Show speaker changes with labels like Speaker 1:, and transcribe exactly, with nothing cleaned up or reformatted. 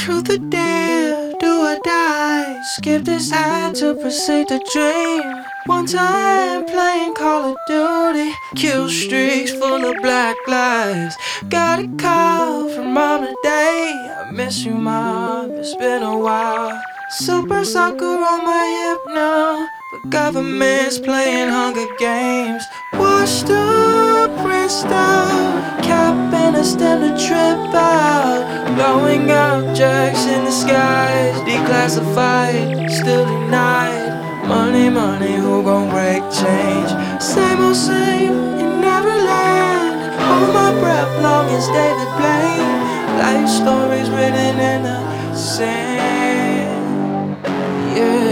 Speaker 1: Truth or dare, do or die. Skip this ad to proceed to dream. One time playing Call of Duty, kill streaks full of black lives. Got a call from mom today. I miss you, mom, it's been a while. Super soccer on my hip now, but government's playing Hunger Games. Washed up, rinsed out, capping us then to trip out. Blowing objects in the skies, declassified, still denied. Money, money, who gon' break change? Same old same in Neverland. Hold my breath long as David Blaine. Life stories written in the sand. Yeah.